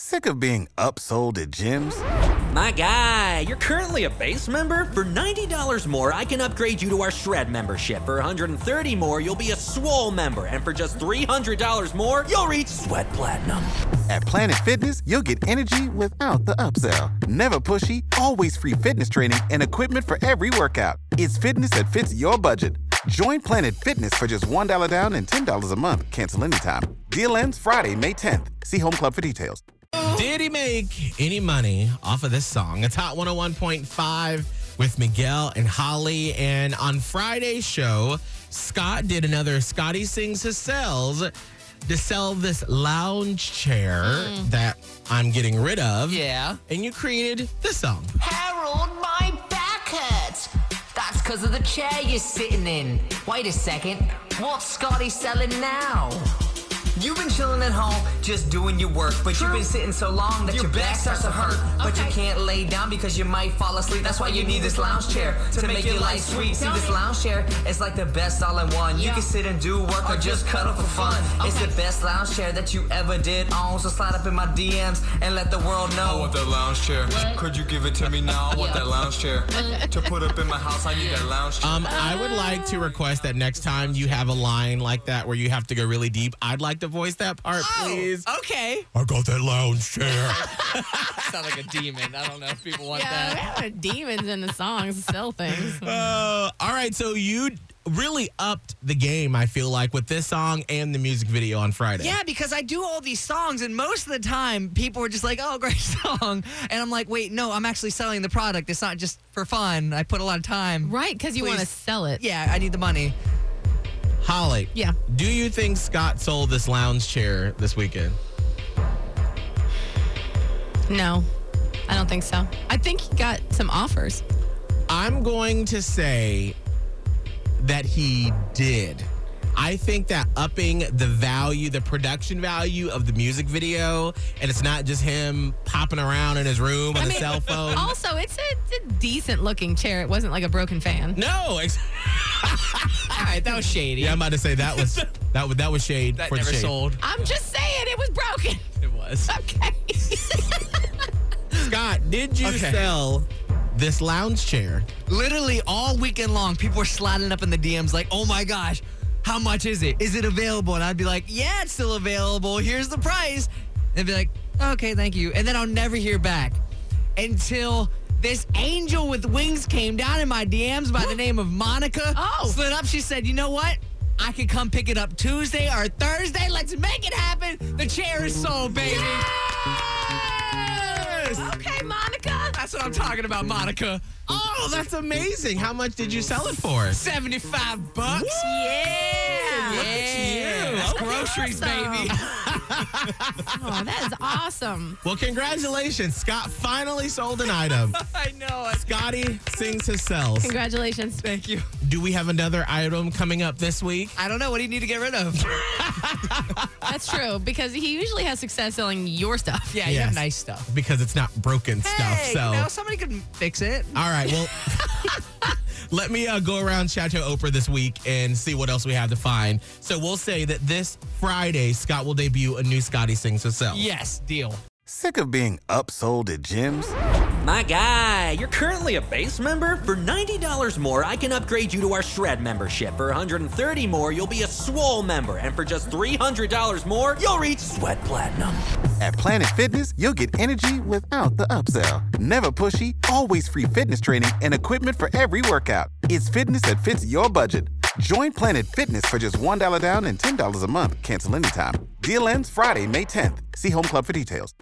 Sick of being upsold at gyms? My guy, you're currently a base member? For $90 more, I can upgrade you to our Shred membership. For $130 more, you'll be a Swole member. And for just $300 more, you'll reach Sweat Platinum. At Planet Fitness, you'll get energy without the upsell. Never pushy, always free fitness training and equipment for every workout. It's fitness that fits your budget. Join Planet Fitness for just $1 down and $10 a month. Cancel anytime. Deal ends Friday, May 10th. See Home Club for details. Did he make any money off of this song? It's Hot 101.5 with Miguel and Holly. And on Friday's show, Scott did another Scotty Sings His Sells to sell this lounge chair that I'm getting rid of. Yeah. And you created this song. Harold, my back hurts. That's because of the chair you're sitting in. Wait a second. What's Scotty selling now? You've been chilling at home, just doing your work, but you've been sitting so long that your back starts to hurt. But you can't lay down because you might fall asleep. That's why you need this lounge chair to make your life sweet. See, this lounge chair is like the best all-in-one. You can sit and do work or just cuddle for fun. It's the best lounge chair that you ever did own. So slide up in my DMs and let the world know. I want that lounge chair. Could you give it to me now? I want that lounge chair to put up in my house. I need that lounge chair. I would like to request that next time you have a line like that where you have to go really deep, I'd like to voice that part, please. Okay. I got that lounge chair. Sound like a demon. I don't know if people want Yeah, that. we have demons in the songs, sell things. All right, so you really upped the game, I feel like, with this song and the music video on Friday. Yeah, because I do all these songs, and most of the time, people are just like, oh, great song. And I'm like, wait, no, I'm actually selling the product. It's not just for fun. I put a lot of time. Right, because you want to Please. sell it. Yeah, I need the money. Holly. Yeah. Do you think Scott sold this lounge chair this weekend? No, I don't think so. I think he got some offers. I'm going to say that he did. I think that upping the value, the production value of the music video, and it's not just him popping around in his room on a cell phone. Also, it's a decent looking chair. It wasn't like a broken fan. No. All right, that was shady. Yeah, I'm about to say that was shade. That for the never shade. sold. I'm just saying it was broken. It was. Okay. Scott, did you Okay. sell this lounge chair? Literally all weekend long, people were sliding up in the DMs like, oh my gosh, how much is it? Is it available? And I'd be like, yeah, it's still available. Here's the price. And they'd be like, okay, thank you. And then I'll never hear back until this angel with wings came down in my DMs by the name of Monica. Oh. Slid up. She said, you know what? I could come pick it up Tuesday or Thursday. Let's make it happen. The chair is sold, baby. Yes! Okay, Monica. That's what I'm talking about, Monica. Oh, that's amazing. How much did you sell it for? $75. Yeah. Yeah. That's groceries, awesome. baby. Oh, that is awesome. Well, congratulations. Scott finally sold an item. I know. Scotty Sings His Sells. Congratulations. Thank you. Do we have another item coming up this week? I don't know. What do you need to get rid of? That's true, because he usually has success selling your stuff. Yeah, you Yes. have nice stuff. Because it's not broken stuff. Hey, So, you know, somebody could fix it. all right. Well, let me go around Chateau Oprah this week and see what else we have to find. So we'll say that this Friday, Scott will debut a new Scotty Sings His Sells. Yes, deal. Sick of being upsold at gyms? My guy, you're currently a base member? For $90 more, I can upgrade you to our Shred membership. For $130 more, you'll be a Swole member. And for just $300 more, you'll reach Sweat Platinum. At Planet Fitness, you'll get energy without the upsell. Never pushy, always free fitness training and equipment for every workout. It's fitness that fits your budget. Join Planet Fitness for just $1 down and $10 a month. Cancel anytime. Deal ends Friday, May 10th. See Home Club for details.